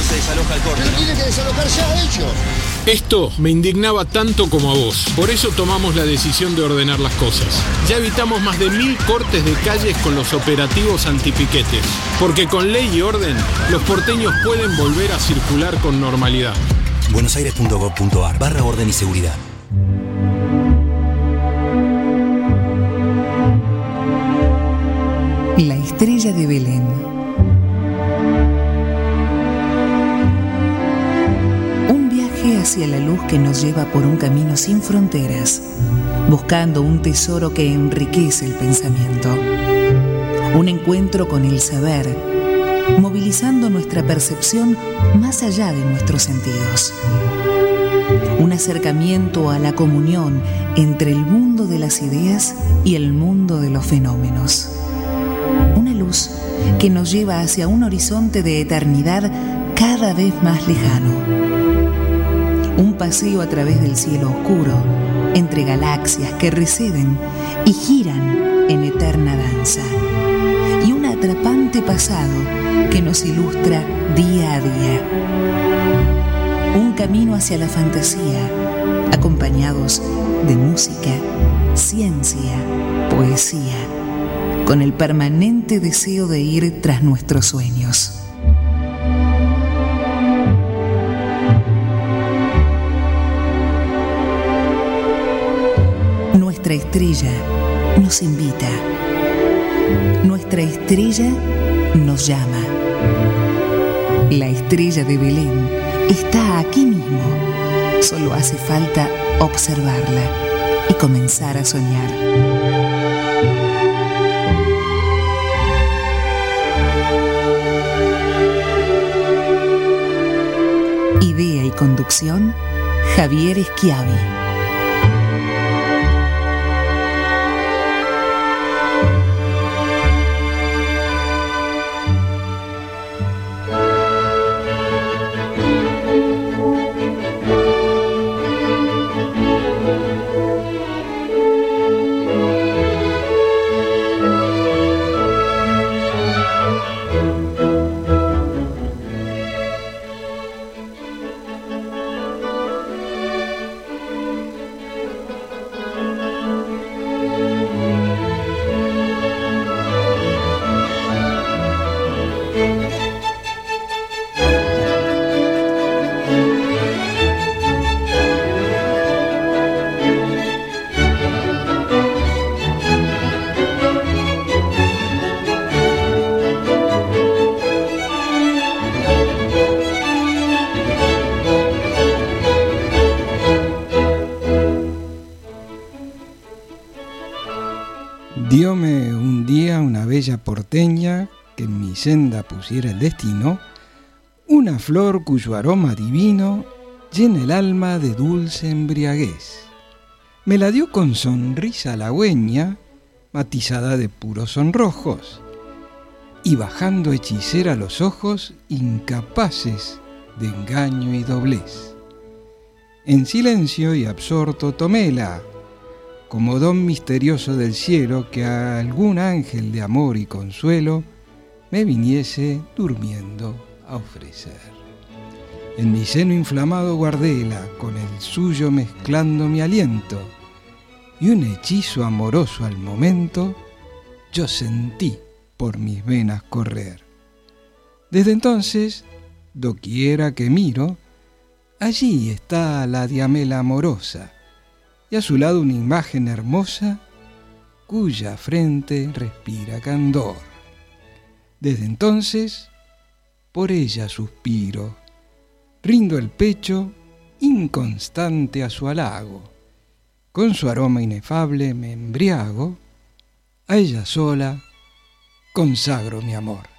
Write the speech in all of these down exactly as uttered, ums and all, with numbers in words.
no se desaloja el corte. Pero tiene que desalojar ya ellos. Esto me indignaba tanto como a vos. Por eso tomamos la decisión de ordenar las cosas. Ya evitamos más de mil cortes de calles con los operativos antipiquetes. Porque con ley y orden, los porteños pueden volver a circular con normalidad. buenosaires.gov.ar barra orden y seguridad. La estrella de Belén. Un viaje hacia la luz que nos lleva por un camino sin fronteras, buscando un tesoro que enriquece el pensamiento. Un encuentro con el saber, movilizando nuestra percepción más allá de nuestros sentidos. Un acercamiento a la comunión entre el mundo de las ideas y el mundo de los fenómenos. Una luz que nos lleva hacia un horizonte de eternidad cada vez más lejano. Un paseo a través del cielo oscuro, entre galaxias que receden y giran en eterna danza. Y un atrapante pasado que nos ilustra día a día. Un camino hacia la fantasía, acompañados de música, ciencia, poesía, con el permanente deseo de ir tras nuestros sueños. Nuestra estrella nos invita. Nuestra estrella nos llama. La estrella de Belén está aquí mismo. Solo hace falta observarla y comenzar a soñar. Idea y conducción, Javier Schiavi. Dióme un día una bella porteña que en mi senda pusiera el destino, una flor cuyo aroma divino llena el alma de dulce embriaguez. Me la dio con sonrisa halagüeña, matizada de puros sonrojos, y bajando hechicera los ojos, incapaces de engaño y doblez. En silencio y absorto toméla, como don misterioso del cielo que a algún ángel de amor y consuelo me viniese durmiendo a ofrecer. En mi seno inflamado guardéla, con el suyo mezclando mi aliento, y un hechizo amoroso al momento yo sentí por mis venas correr. Desde entonces, doquiera que miro, allí está la diamela amorosa, y a su lado una imagen hermosa, cuya frente respira candor. Desde entonces, por ella suspiro, rindo el pecho inconstante a su halago, con su aroma inefable me embriago, a ella sola consagro mi amor.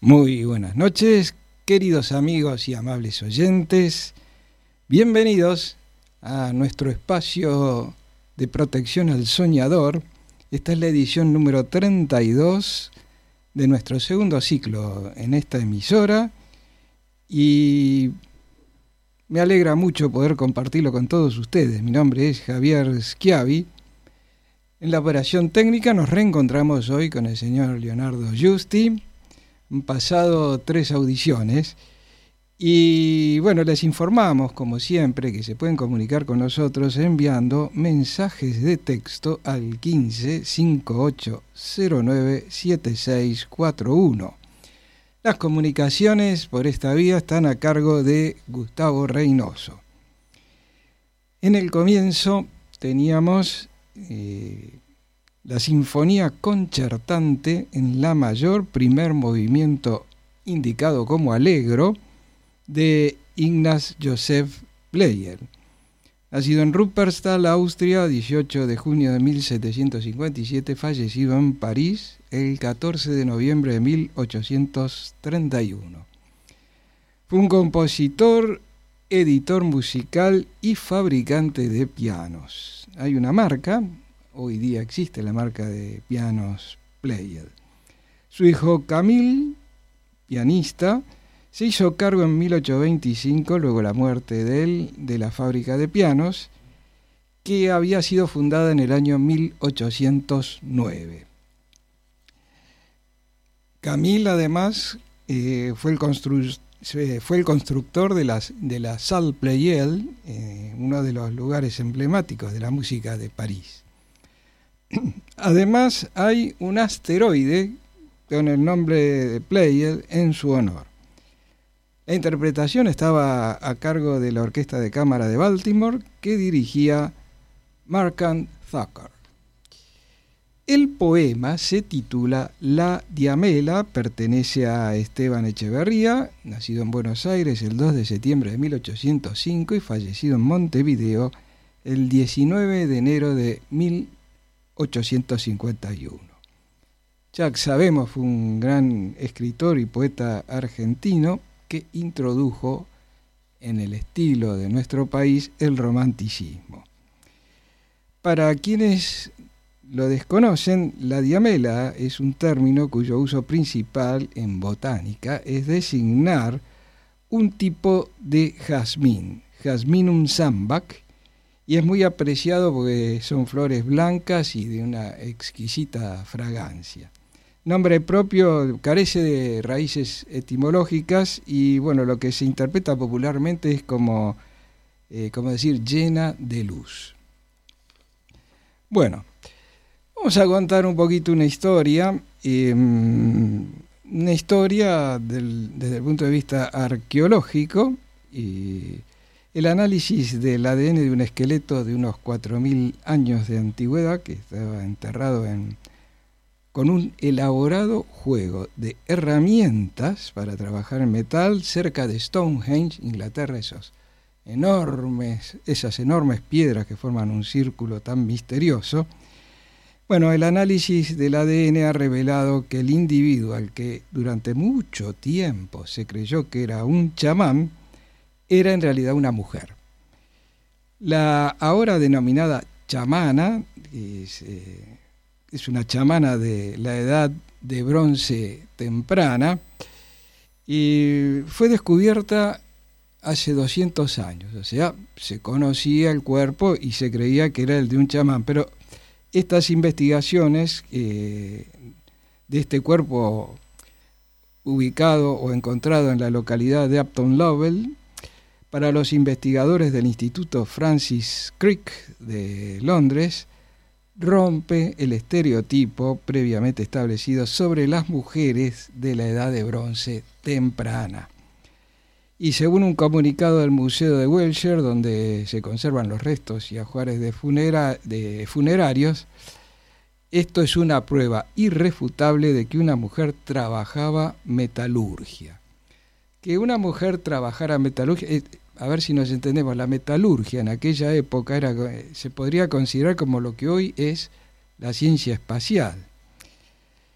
Muy buenas noches, queridos amigos y amables oyentes. Bienvenidos a nuestro espacio de protección al soñador. Esta es la edición número treinta y dos de nuestro segundo ciclo en esta emisora y me alegra mucho poder compartirlo con todos ustedes. Mi nombre es Javier Schiavi. En la operación técnica nos reencontramos hoy con el señor Leonardo Giusti. Han pasado tres audiciones y bueno, les informamos como siempre que se pueden comunicar con nosotros enviando mensajes de texto al quince, cincuenta y ocho, cero nueve, setenta y seis cuarenta y uno. Las comunicaciones por esta vía están a cargo de Gustavo Reynoso. En el comienzo teníamos eh, la Sinfonía Concertante en La mayor, primer movimiento indicado como Allegro, de Ignaz Joseph Pleyel. Nacido en Ruppertal, Austria, dieciocho de junio de mil setecientos cincuenta y siete, fallecido en París el catorce de noviembre de mil ochocientos treinta y uno. Fue un compositor, editor musical y fabricante de pianos. Hay una marca, hoy día existe la marca de pianos Pleyel. Su hijo Camille, pianista, se hizo cargo en mil ochocientos veinticinco, luego de la muerte de él, de la fábrica de pianos, que había sido fundada en el año mil ochocientos nueve. Camille, además, eh, fue, el constru- fue el constructor de, las, de la Salle Pleyel, eh, uno de los lugares emblemáticos de la música de París. Además, hay un asteroide con el nombre de Pleyel en su honor. La interpretación estaba a cargo de la Orquesta de Cámara de Baltimore, que dirigía Markham Thacker. El poema se titula La Diamela, pertenece a Esteban Echeverría, nacido en Buenos Aires el dos de septiembre de mil ochocientos cinco y fallecido en Montevideo el diecinueve de enero de mil ochocientos cincuenta y uno. Ya sabemos, fue un gran escritor y poeta argentino que introdujo en el estilo de nuestro país el romanticismo. Para quienes lo desconocen, la diamela es un término cuyo uso principal en botánica es designar un tipo de jazmín, Jasminum sambac, y es muy apreciado porque son flores blancas y de una exquisita fragancia. Nombre propio, carece de raíces etimológicas y bueno, lo que se interpreta popularmente es como, eh, como decir, llena de luz. Bueno, vamos a contar un poquito una historia, eh, una historia del, desde el punto de vista arqueológico. Y el análisis del A D N de un esqueleto de unos cuatro mil años de antigüedad que estaba enterrado en con un elaborado juego de herramientas para trabajar en metal cerca de Stonehenge, Inglaterra, esos enormes, esas enormes piedras que forman un círculo tan misterioso. Bueno, el análisis del A D N ha revelado que el individuo al que durante mucho tiempo se creyó que era un chamán, era en realidad una mujer. La ahora denominada chamana es... Eh, es una chamana de la edad de bronce temprana y fue descubierta hace doscientos años, o sea, se conocía el cuerpo y se creía que era el de un chamán, pero estas investigaciones eh, de este cuerpo ubicado o encontrado en la localidad de Upton Lovell, para los investigadores del Instituto Francis Crick de Londres, rompe el estereotipo previamente establecido sobre las mujeres de la edad de bronce temprana. Y según un comunicado del Museo de Wiltshire, donde se conservan los restos y ajuares de, funera- de funerarios, esto es una prueba irrefutable de que una mujer trabajaba metalurgia. Que una mujer trabajara metalurgia... Eh, a ver si nos entendemos, la metalurgia en aquella época era, se podría considerar como lo que hoy es la ciencia espacial.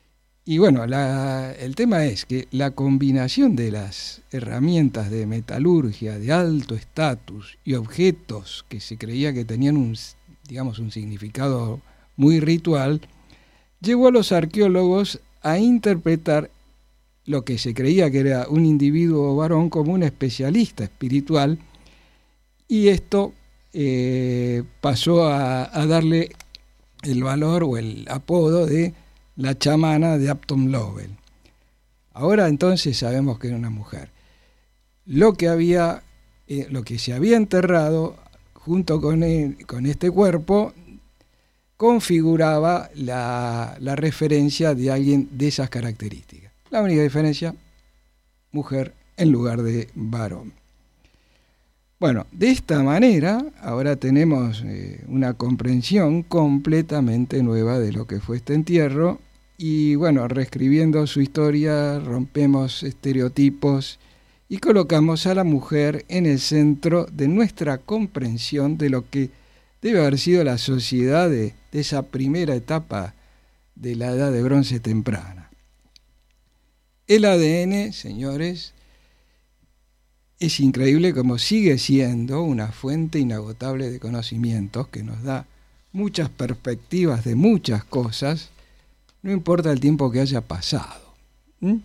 Y bueno, la, el tema es que la combinación de las herramientas de metalurgia de alto estatus y objetos que se creía que tenían un, digamos, un significado muy ritual, llevó a los arqueólogos a interpretar lo que se creía que era un individuo varón como un especialista espiritual, y esto eh, pasó a, a darle el valor o el apodo de la chamana de Upton Lovell. Ahora entonces sabemos que era una mujer. Lo que había, eh, lo que se había enterrado junto con, el, con este cuerpo configuraba la, la referencia de alguien de esas características. La única diferencia, mujer en lugar de varón. Bueno, de esta manera ahora tenemos eh, una comprensión completamente nueva de lo que fue este entierro, y bueno, reescribiendo su historia rompemos estereotipos y colocamos a la mujer en el centro de nuestra comprensión de lo que debe haber sido la sociedad de, de esa primera etapa de la edad de bronce temprana. El A D N, señores, es increíble como sigue siendo una fuente inagotable de conocimientos que nos da muchas perspectivas de muchas cosas, no importa el tiempo que haya pasado. ¿Mm?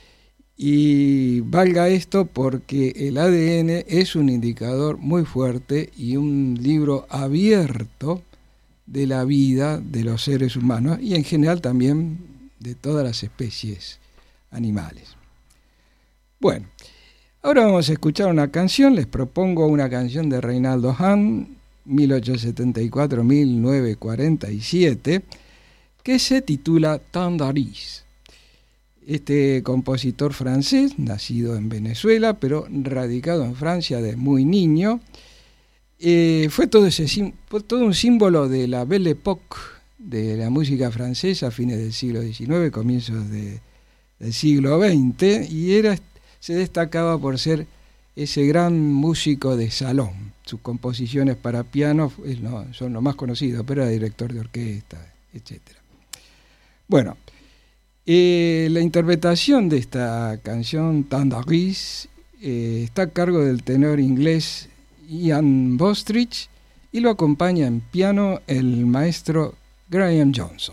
Y valga esto porque el A D N es un indicador muy fuerte y un libro abierto de la vida de los seres humanos y en general también de todas las especies animales. Bueno, ahora vamos a escuchar una canción. Les propongo una canción de Reinaldo Hahn, mil ochocientos setenta y cuatro a mil novecientos cuarenta y siete, que se titula Tendris. Este compositor francés, nacido en Venezuela, pero radicado en Francia desde muy niño, eh, fue, todo ese, fue todo un símbolo de la Belle Époque, de la música francesa a fines del siglo diecinueve, comienzos de, del siglo veinte, y era, se destacaba por ser ese gran músico de salón. Sus composiciones para piano no, son lo más conocido, pero era director de orquesta, etcétera. Bueno, eh, la interpretación de esta canción Tendris eh, está a cargo del tenor inglés Ian Bostridge y lo acompaña en piano el maestro Graham Johnson.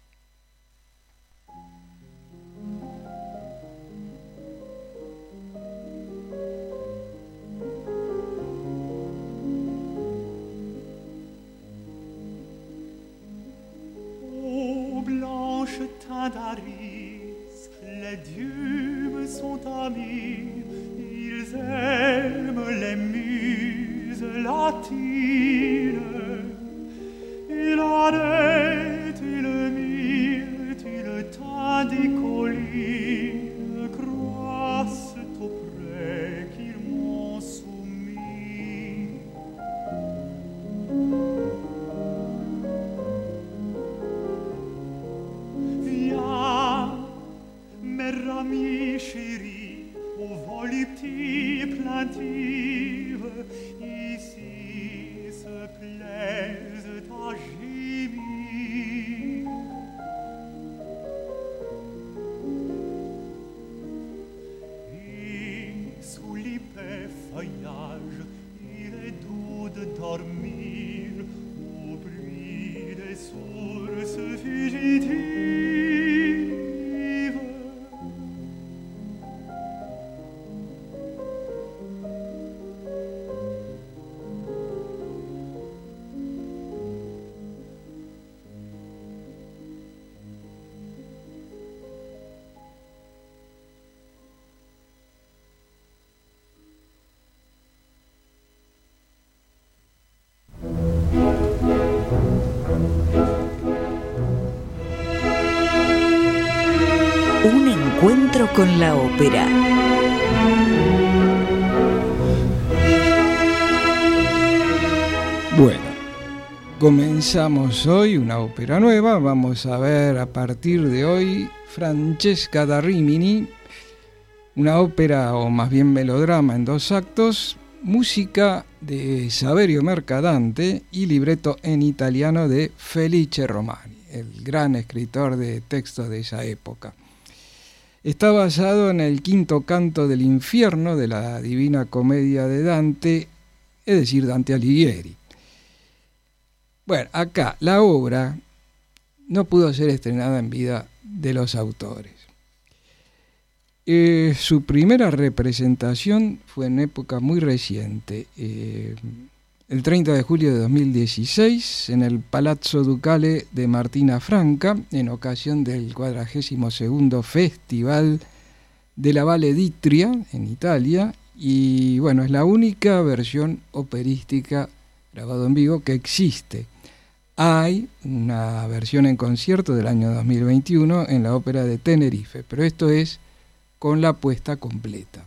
Tendris, les dieux me sont amis, ils aiment les muses latines. Il arrête, il myrte, il teint des collines, croissent auprès qu'ils m'ont soumis. Mes chéris, aux voluptés plaintives, ici se plaisent à gémir. Et sous l'épais feuillage, il est doux de dormir au bruit des sources fugitives. Un encuentro con la ópera. Bueno, comenzamos hoy una ópera nueva. Vamos a ver a partir de hoy Francesca da Rimini, una ópera o más bien melodrama en dos actos, música de Saverio Mercadante y libreto en italiano de Felice Romani, el gran escritor de textos de esa época. Está basado en el quinto canto del infierno de la Divina Comedia de Dante, es decir, Dante Alighieri. Bueno, acá la obra no pudo ser estrenada en vida de los autores. Eh, su primera representación fue en época muy reciente, eh, el treinta de julio de dos mil dieciséis, en el Palazzo Ducale de Martina Franca, en ocasión del cuadragésimo segundo Festival de la Valle d'Itria, en Italia, y bueno, es la única versión operística grabada en vivo que existe. Hay una versión en concierto del año dos mil veintiuno en la Ópera de Tenerife, pero esto es con la puesta completa.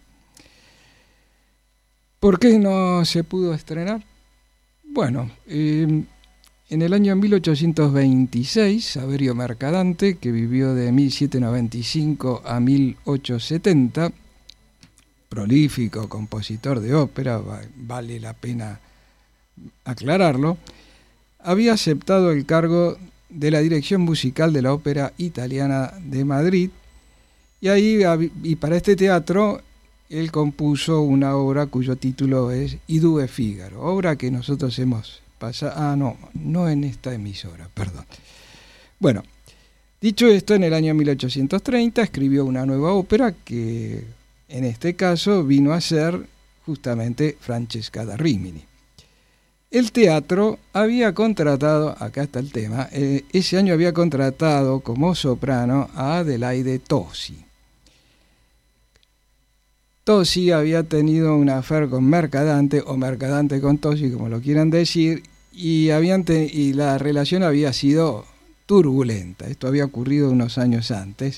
¿Por qué no se pudo estrenar? Bueno, eh, en el año mil ochocientos veintiséis, Saverio Mercadante, que vivió de mil setecientos noventa y cinco a mil ochocientos setenta, prolífico compositor de ópera, vale la pena aclararlo, había aceptado el cargo de la dirección musical de la Ópera Italiana de Madrid, y ahí y para este teatro él compuso una obra cuyo título es I due Figaro, obra que nosotros hemos pasado, ah no, no en esta emisora, perdón. Bueno, dicho esto, en el año mil ochocientos treinta escribió una nueva ópera que en este caso vino a ser justamente Francesca da Rimini. El teatro había contratado, acá está el tema, eh, ese año había contratado como soprano a Adelaide Tosi. Tosi había tenido una affair con Mercadante, o Mercadante con Tosi, como lo quieran decir, y, habían te- y la relación había sido turbulenta. Esto había ocurrido unos años antes.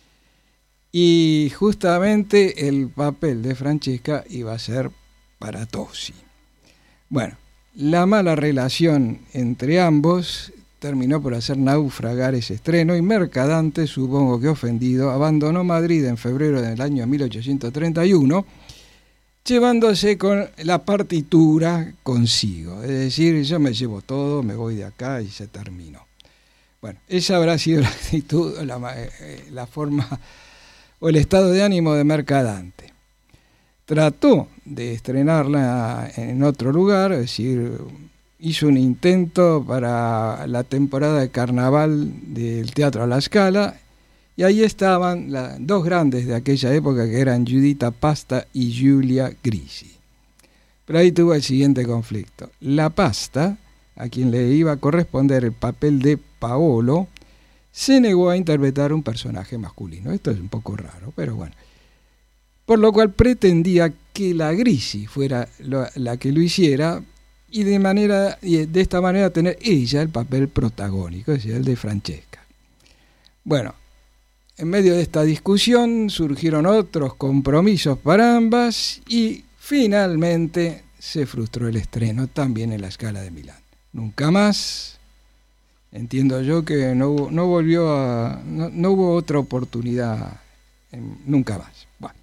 Y justamente el papel de Francesca iba a ser para Tosi. Bueno, la mala relación entre ambos terminó por hacer naufragar ese estreno y Mercadante, supongo que ofendido, abandonó Madrid en febrero del año mil ochocientos treinta y uno, llevándose con la partitura consigo. Es decir, yo me llevo todo, me voy de acá y se terminó. Bueno, esa habrá sido la actitud, la, la forma o el estado de ánimo de Mercadante. Trató de estrenarla en otro lugar, es decir, hizo un intento para la temporada de carnaval del Teatro a la Scala, y ahí estaban las dos grandes de aquella época, que eran Giuditta Pasta y Giulia Grisi. Pero ahí tuvo el siguiente conflicto. La Pasta, a quien le iba a corresponder el papel de Paolo, se negó a interpretar un personaje masculino. Esto es un poco raro, pero bueno. Por lo cual pretendía que la Grisi fuera la que lo hiciera, y de manera de esta manera tener ella el papel protagónico, es decir, el de Francesca. Bueno, en medio de esta discusión surgieron otros compromisos para ambas y finalmente se frustró el estreno también en la Scala de Milán. Nunca más, entiendo yo que no, hubo, no volvió a, no, no hubo otra oportunidad, en, nunca más. Bueno,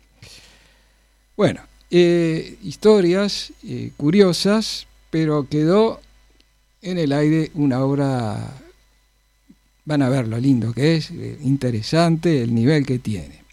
bueno eh, historias eh, curiosas, pero quedó en el aire una obra, van a ver lo lindo que es, interesante, el nivel que tiene.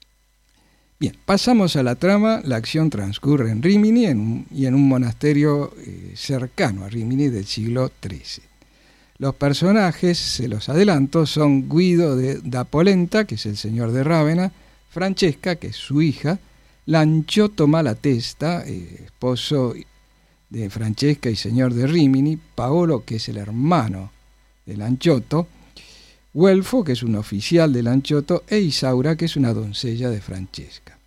Bien, pasamos a la trama. La acción transcurre en Rímini en, y en un monasterio eh, cercano a Rímini del siglo trece. Los personajes, se los adelanto, son Guido de, da Polenta, que es el señor de Rávena, Francesca, que es su hija, Lanciotto Malatesta, eh, esposo de Francesca y señor de Rímini, Paolo, que es el hermano de Lanciotto, Guelfo, que es un oficial de Lanciotto, e Isaura, que es una doncella de Francesca.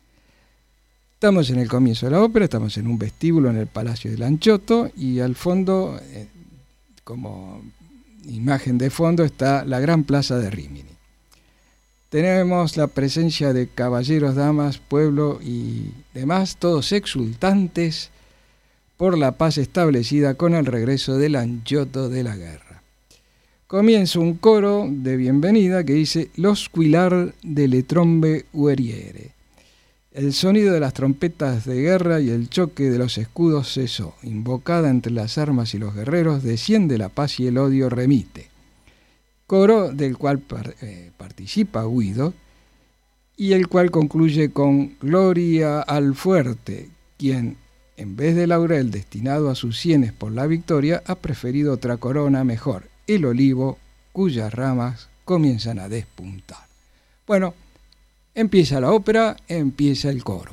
Estamos en el comienzo de la ópera, estamos en un vestíbulo en el Palacio de Lanciotto, y al fondo, eh, como imagen de fondo, está la gran plaza de Rímini. Tenemos la presencia de caballeros, damas, pueblo y demás, todos exultantes por la paz establecida con el regreso de Lanciotto de la guerra. Comienza un coro de bienvenida que dice «Lo squillar delle trombe guerriere». El sonido de las trompetas de guerra y el choque de los escudos cesó. Invocada entre las armas y los guerreros, desciende la paz y el odio remite. Coro del cual par, eh, participa Guido, y el cual concluye con Gloria al fuerte, quien, en vez de laurel destinado a sus sienes por la victoria, ha preferido otra corona mejor, el olivo, cuyas ramas comienzan a despuntar. Bueno, empieza la ópera, empieza el coro.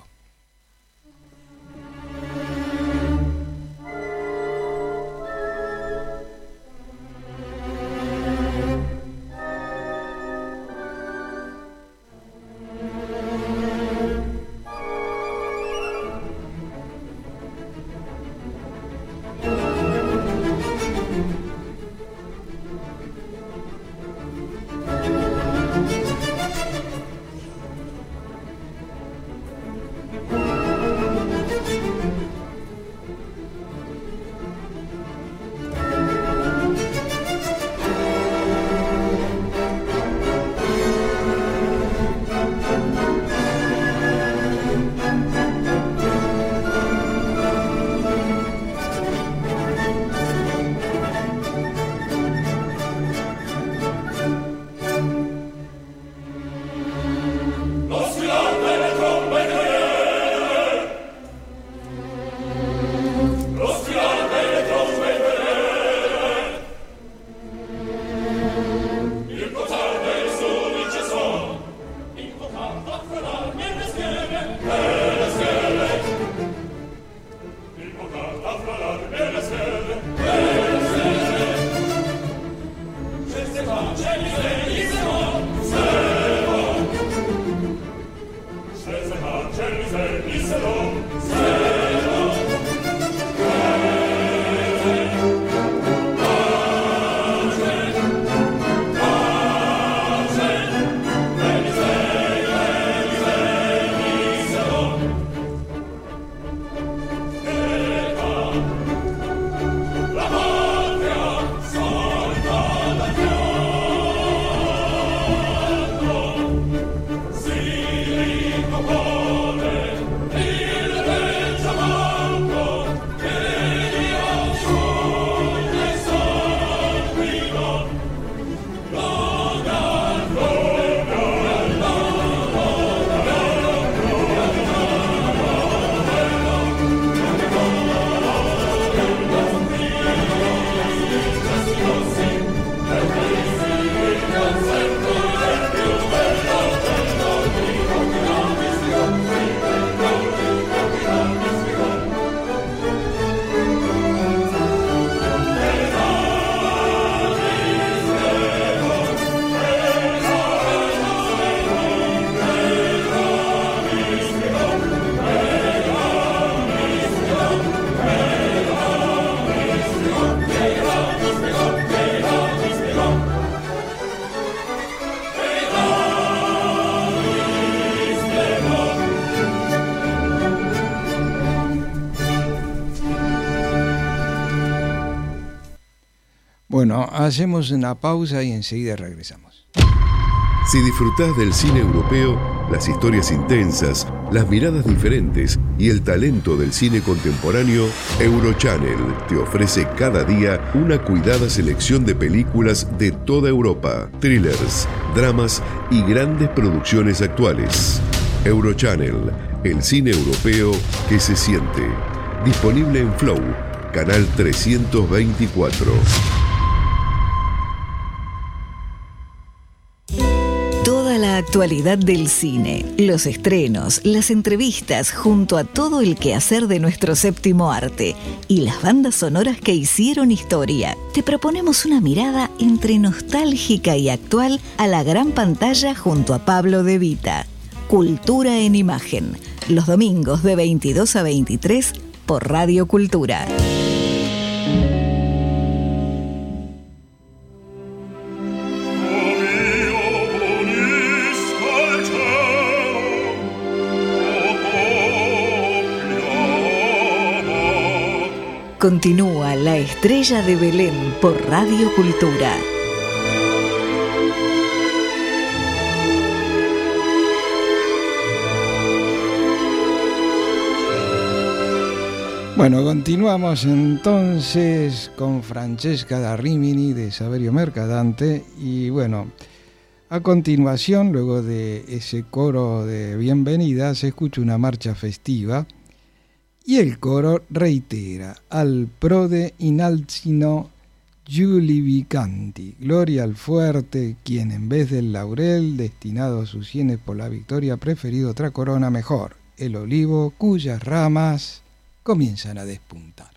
Bueno, hacemos una pausa y enseguida regresamos. Si disfrutás del cine europeo, las historias intensas, las miradas diferentes y el talento del cine contemporáneo, Eurochannel te ofrece cada día una cuidada selección de películas de toda Europa, thrillers, dramas y grandes producciones actuales. Eurochannel, el cine europeo que se siente. Disponible en Flow, canal trescientos veinticuatro. La actualidad del cine, los estrenos, las entrevistas junto a todo el quehacer de nuestro séptimo arte y las bandas sonoras que hicieron historia. Te proponemos una mirada entre nostálgica y actual a la gran pantalla junto a Pablo De Vita. Cultura en Imagen, los domingos de veintidós a veintitrés por Radio Cultura. Continúa La Estrella de Belén por Radio Cultura. Bueno, continuamos entonces con Francesca da Rimini de Saverio Mercadante y bueno, A continuación, luego de ese coro de bienvenida, se escucha una marcha festiva y el coro reitera: al prode inalzino giulivicanti, gloria al fuerte, quien en vez del laurel destinado a sus sienes por la victoria ha preferido otra corona mejor, el olivo cuyas ramas comienzan a despuntar.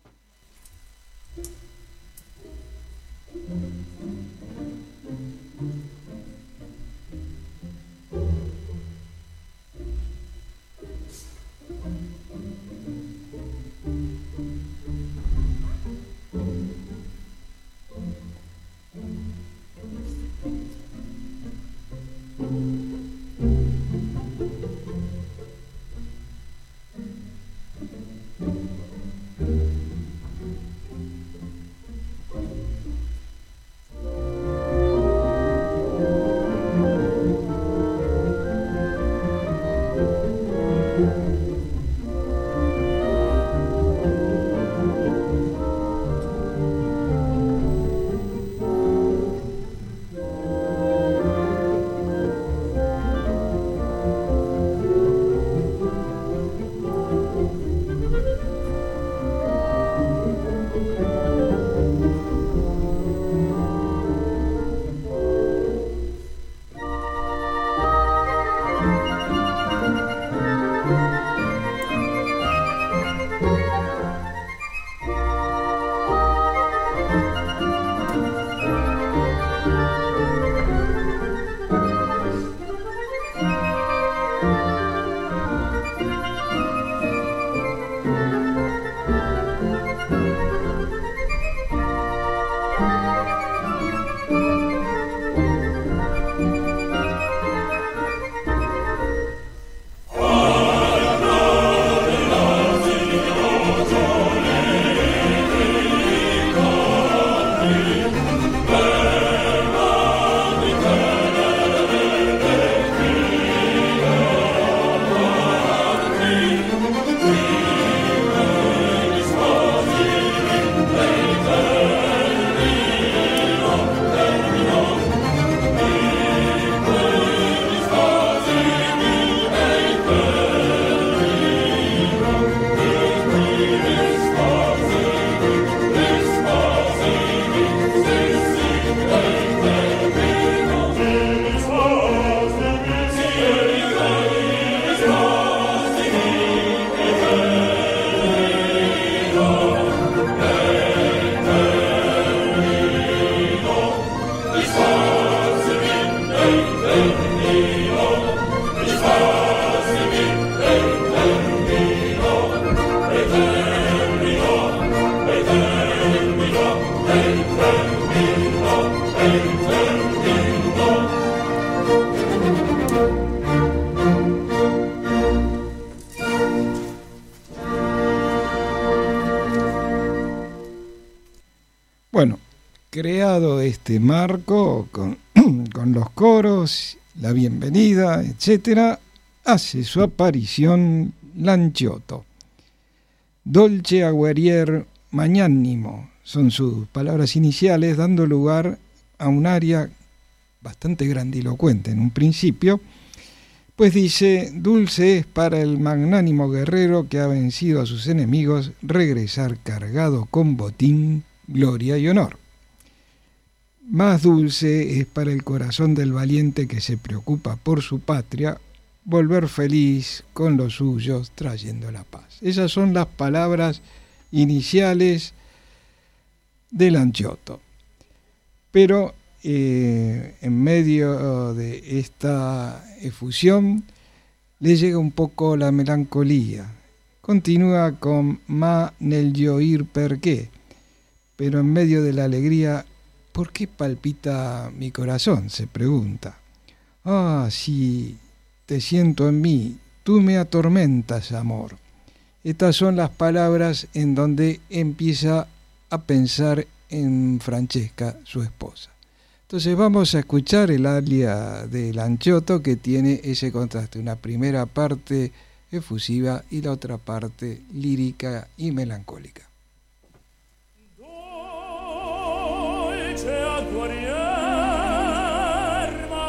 Bueno, creado este marco con, con los coros, la bienvenida, etcétera, hace su aparición Lanciotto. Dolce aguerrier magnánimo son sus palabras iniciales, dando lugar a un aria bastante grandilocuente en un principio, pues dice: dulce es para el magnánimo guerrero que ha vencido a sus enemigos regresar cargado con botín, gloria y honor. Más dulce es para el corazón del valiente que se preocupa por su patria volver feliz con los suyos trayendo la paz. Esas son las palabras iniciales de Lanciotto. Pero eh, en medio de esta efusión le llega un poco la melancolía. Continúa con ma nel gioir perché, pero en medio de la alegría, ¿por qué palpita mi corazón?, se pregunta. Ah, sí, te siento en mí, tú me atormentas, amor. Estas son las palabras en donde empieza a pensar en Francesca, su esposa. Entonces vamos a escuchar el aria de Lanciotto, que tiene ese contraste, una primera parte efusiva y la otra parte lírica y melancólica. Dolce aguarrier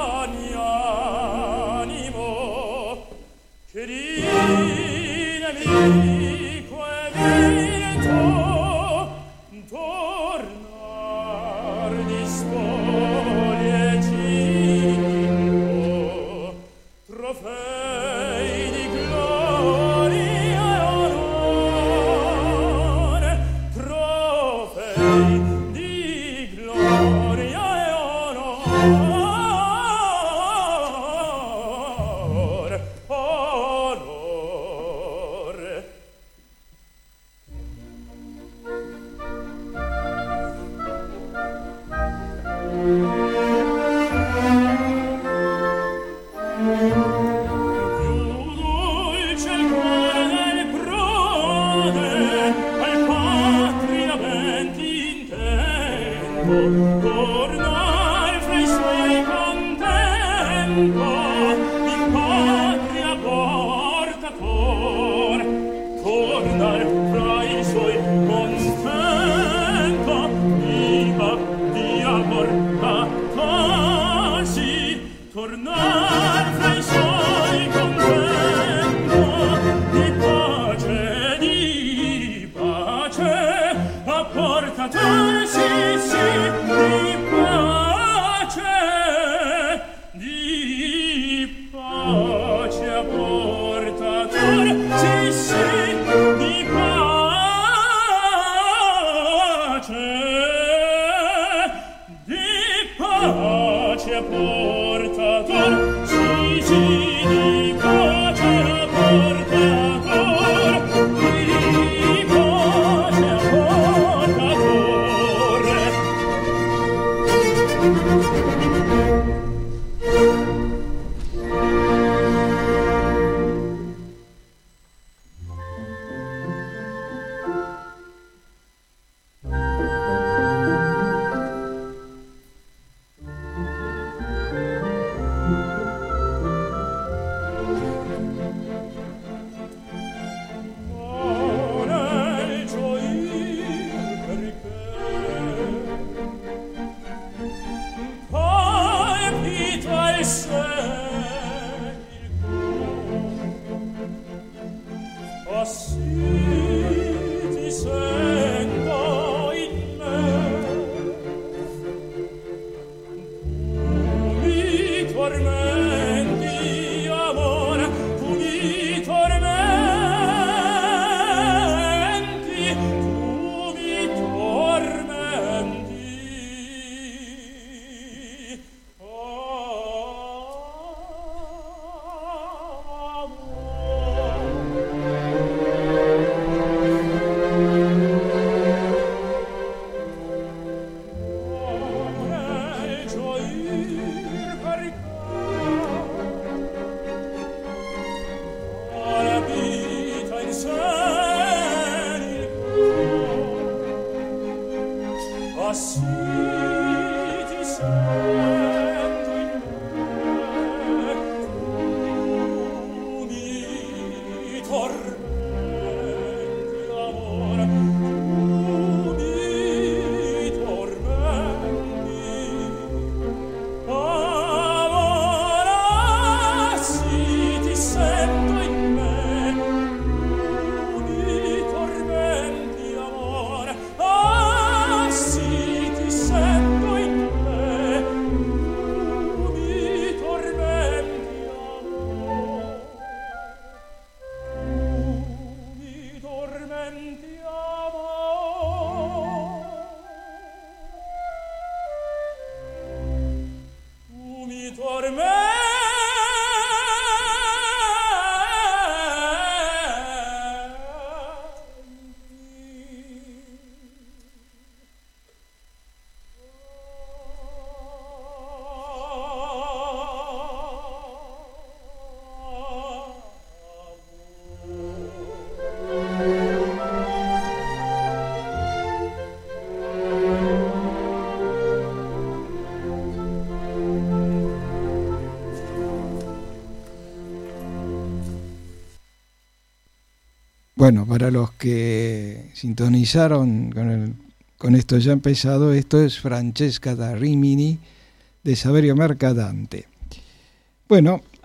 Bueno, para los que sintonizaron con, el, con esto ya empezado, esto es Francesca da Rimini de Saverio Mercadante. Bueno,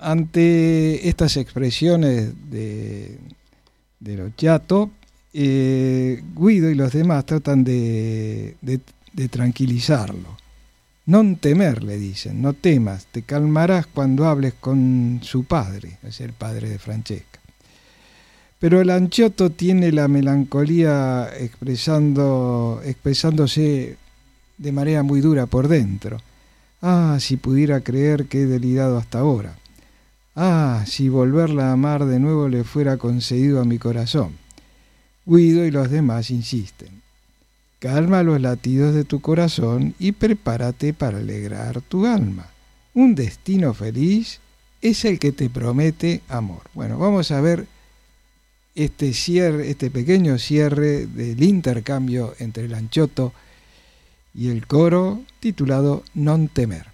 ante estas expresiones de, de los chatos, eh, Guido y los demás tratan de, de, de tranquilizarlo. Non temer, le dicen, no temas, te calmarás cuando hables con su padre, es el padre de Francesca. Pero el Anchiotto tiene la melancolía expresando, expresándose de manera muy dura por dentro. Ah, si pudiera creer que he delirado hasta ahora. Ah, si volverla a amar de nuevo le fuera concedido a mi corazón. Guido y los demás insisten. Calma los latidos de tu corazón y prepárate para alegrar tu alma. Un destino feliz es el que te promete amor. Bueno, vamos a ver este cierre, este pequeño cierre del intercambio entre el Anchiotto y el coro titulado Non temer.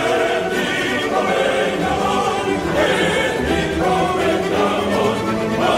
Amor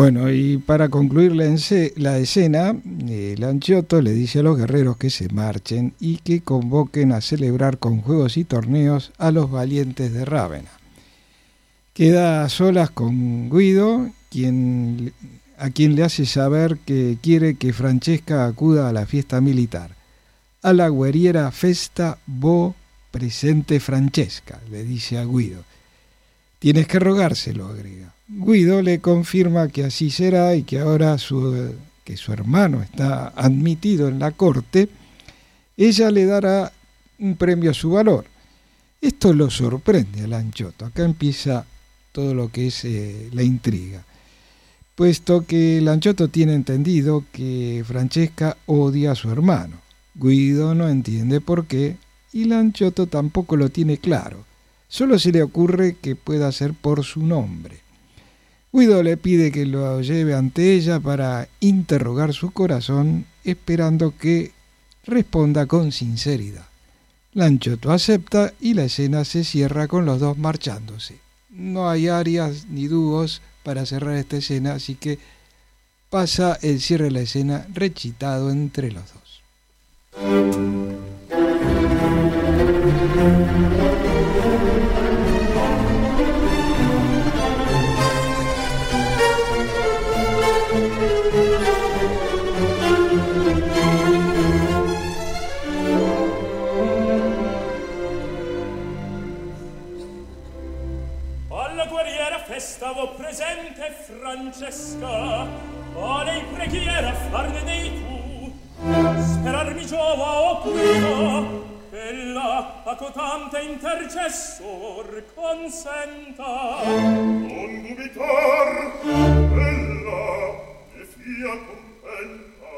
Bueno, y para concluir la, ence- la escena, eh, Lanciotto le dice a los guerreros que se marchen y que convoquen a celebrar con juegos y torneos a los valientes de Rávena. Queda a solas con Guido, quien, a quien le hace saber que quiere que Francesca acuda a la fiesta militar. A la guerriera festa vo presente Francesca, le dice a Guido. Tienes que rogárselo, agrega. Guido le confirma que así será y que ahora su, que su hermano está admitido en la corte, ella le dará un premio a su valor. Esto lo sorprende a Lanciotto. Acá empieza todo lo que es eh, la intriga, puesto que Lanciotto tiene entendido que Francesca odia a su hermano. Guido no entiende por qué y Lanciotto tampoco lo tiene claro. Solo se le ocurre que pueda ser por su nombre. Guido le pide que lo lleve ante ella para interrogar su corazón, esperando que responda con sinceridad. Lanciotto acepta y la escena se cierra con los dos marchándose. No hay arias ni dúos para cerrar esta escena, así que pasa el cierre de la escena recitado entre los dos. Stavo presente Francesca, a lei preghiera farne dei tu, sperar mi giova o Guido, ella a cotante intercessor consenta. Non dubitar, ella ne fia contenta,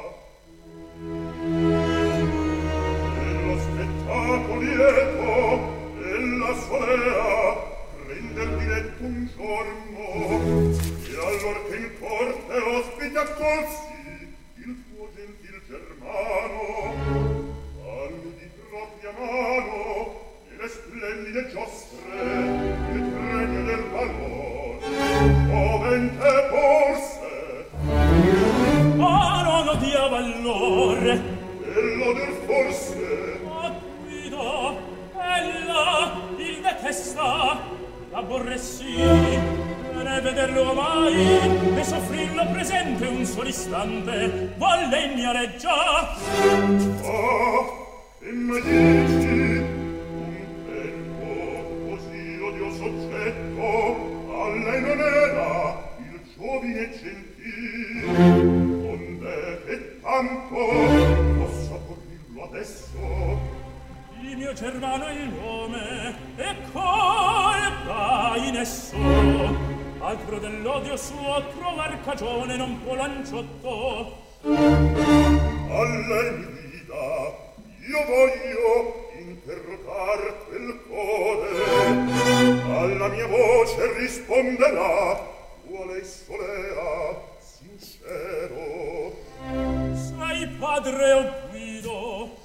dello spettacolo lieto, ella solea, render diretto un giorno, e allor che in corte ospite accolsi il tuo gentil Germano, a lui di propria mano e le splendide giostre il premio del valor sovente porse. Ma non odia valore e l'oder forse a Guido, ella il detesta, aborressi ne vederlo mai e soffrirlo presente un solo istante volle ignoreggia. Ah, e me dici un tempo così odioso oggetto a lei non era il giovine gentil, onde che tanto posso apporrirlo adesso. Il mio Germano il nome e colpa in esso, altro dell'odio suo trovar cagione non può Lanciotto. A lei mi guida, io voglio interrogar quel core, alla mia voce risponderà, quale solea sincero. Sei padre o Guido,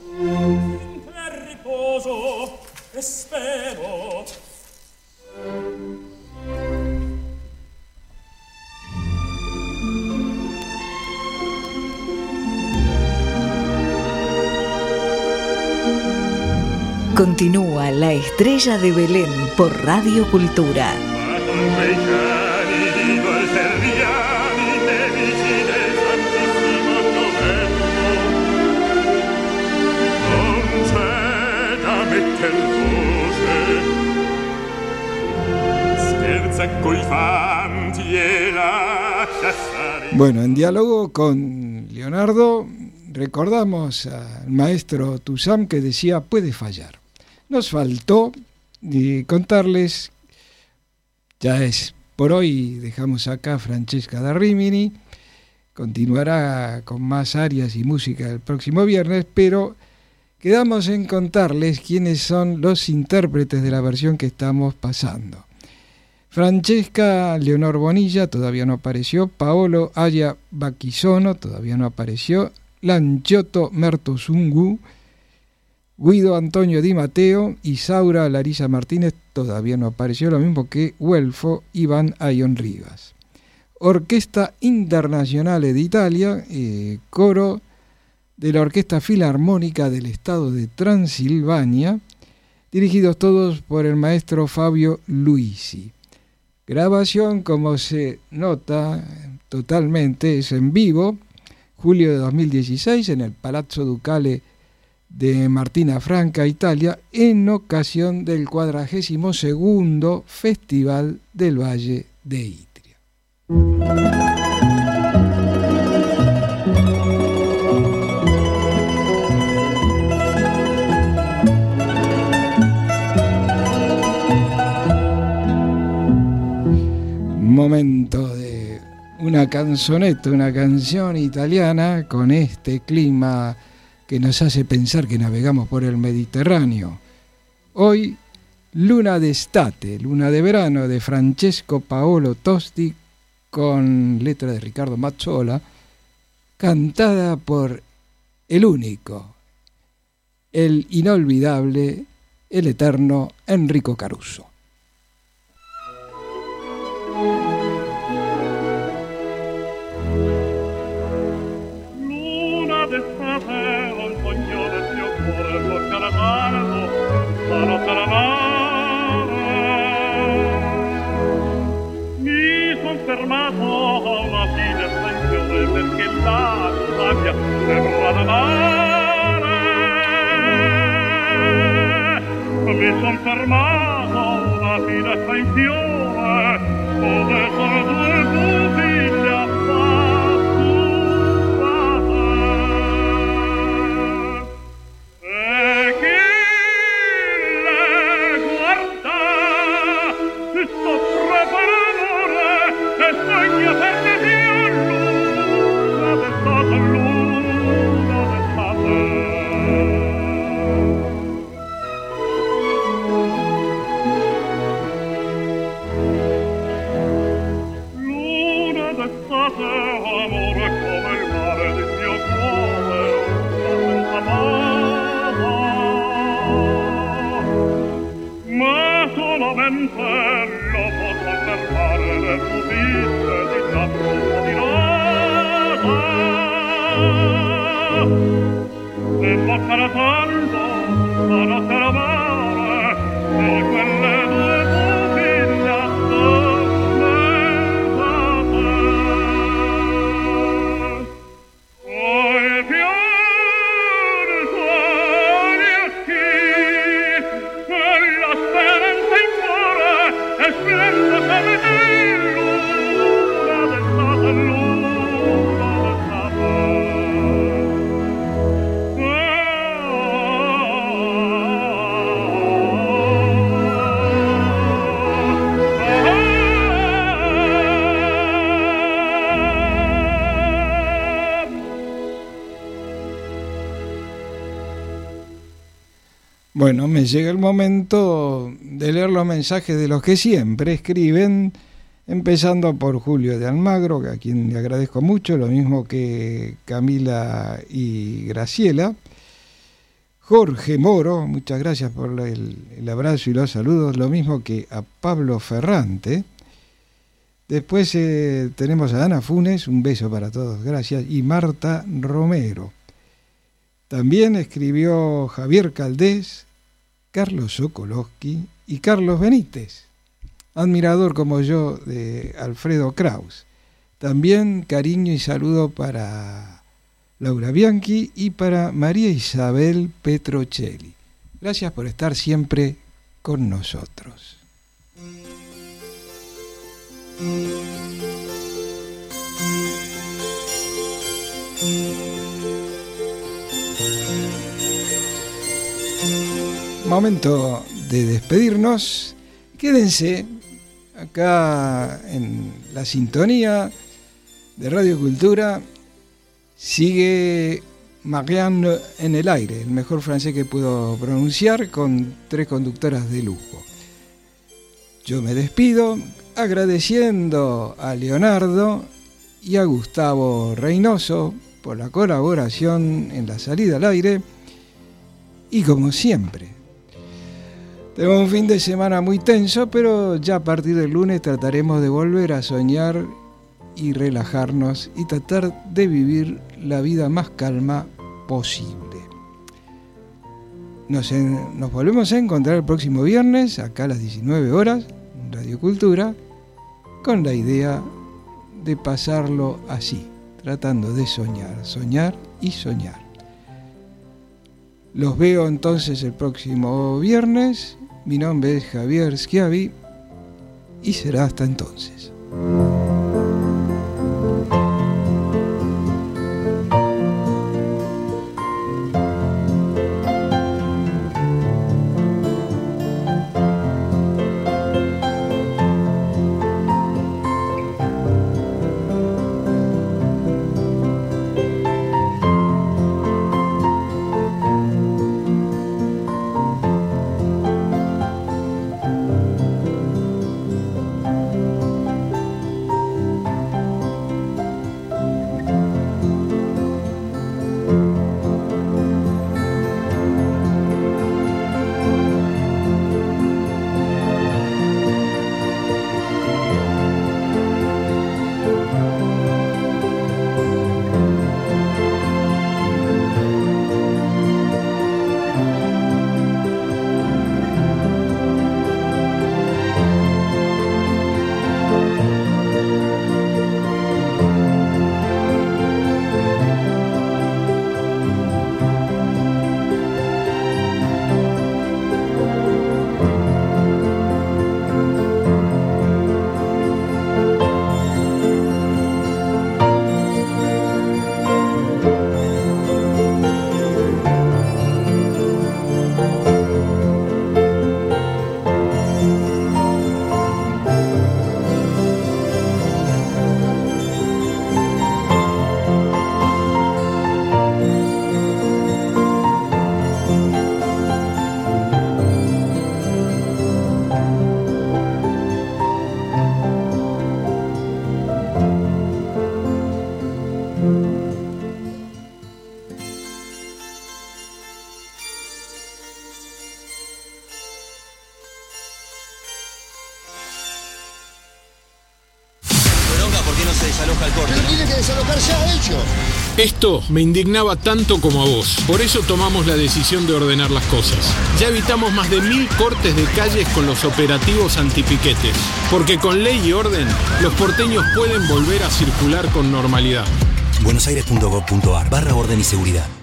riposo e spero. Continúa La Estrella de Belén por Radio Cultura. Bueno, en diálogo con Leonardo recordamos al maestro Toussaint que decía puede fallar. Nos faltó eh, contarles, ya es por hoy, dejamos acá Francesca da Rimini, continuará con más arias y música el próximo viernes, pero quedamos en contarles quiénes son los intérpretes de la versión que estamos pasando. Francesca Leonor Bonilla todavía no apareció, Paolo Aya Baquisono todavía no apareció, Lanciotto Mertosungu, Guido Antonio Di Matteo y Saura Larisa Martínez todavía no apareció, lo mismo que Huelfo Iván Ayón Rivas. Orquesta Internazionale d'Italia, eh, coro de la Orquesta Filarmónica del Estado de Transilvania, dirigidos todos por el maestro Fabio Luisi. Grabación, como se nota totalmente, es en vivo, julio de dos mil dieciséis, en el Palazzo Ducale de Martina Franca, Italia, en ocasión del cuadragésimo segundo Festival del Valle de Itria. Momento de una canzoneta, una canción italiana con este clima que nos hace pensar que navegamos por el Mediterráneo. Hoy, Luna d'estate, Luna de verano, de Francesco Paolo Tosti, con letra de Ricardo Mazzola, cantada por el único, el inolvidable, el eterno Enrico Caruso. Luna d'estate, un sogno del mio cuore, blocca la mano, la notte la mare. Mi son fermato a una finestra in fiore perché la sabbia devo ad amare. Mi son fermato a una finestra in fiore dove sono due pupille affascinate. E chi le guarda sto preparare e sogna perché sia luna d'estate, luna d'estate. Luna d'estate, amore come il mare del mio cuore, senza amata. Ma solamente lo potrò fermare le pupille di giappone di rosa. E boccare tanto la notte la mare e quelle due pupille addormentate. Poi piano suoni occhi e la speranza in cuore e splende come te, luna d'estate, luna d'estate. Bueno, me llega el momento de leer los mensajes de los que siempre escriben, empezando por Julio de Almagro, a quien le agradezco mucho, lo mismo que Camila y Graciela. Jorge Moro, muchas gracias por el, el abrazo y los saludos, lo mismo que a Pablo Ferrante. Después eh, tenemos a Ana Funes, un beso para todos, gracias, y Marta Romero. También escribió Javier Caldés, Carlos Sokolowski y Carlos Benítez, admirador como yo de Alfredo Kraus. También cariño y saludo para Laura Bianchi y para María Isabel Petrocelli. Gracias por estar siempre con nosotros. Momento de despedirnos. Quédense acá en la sintonía de Radio Cultura. Sigue Marianne en el aire, el mejor francés que puedo pronunciar, con tres conductoras de lujo. Yo me despido agradeciendo a Leonardo y a Gustavo Reynoso por la colaboración en la salida al aire. Y como siempre, tenemos un fin de semana muy tenso, pero ya a partir del lunes trataremos de volver a soñar y relajarnos y tratar de vivir la vida más calma posible. Nos, en, nos volvemos a encontrar el próximo viernes, acá a las diecinueve horas, en Radio Cultura, con la idea de pasarlo así, tratando de soñar, soñar y soñar. Los veo entonces el próximo viernes. Mi nombre es Javier Schiavi y será hasta entonces. Esto me indignaba tanto como a vos. Por eso tomamos la decisión de ordenar las cosas. Ya evitamos más de mil cortes de calles con los operativos antipiquetes. Porque con ley y orden, los porteños pueden volver a circular con normalidad. buenosaires punto gov punto ar barra orden y seguridad.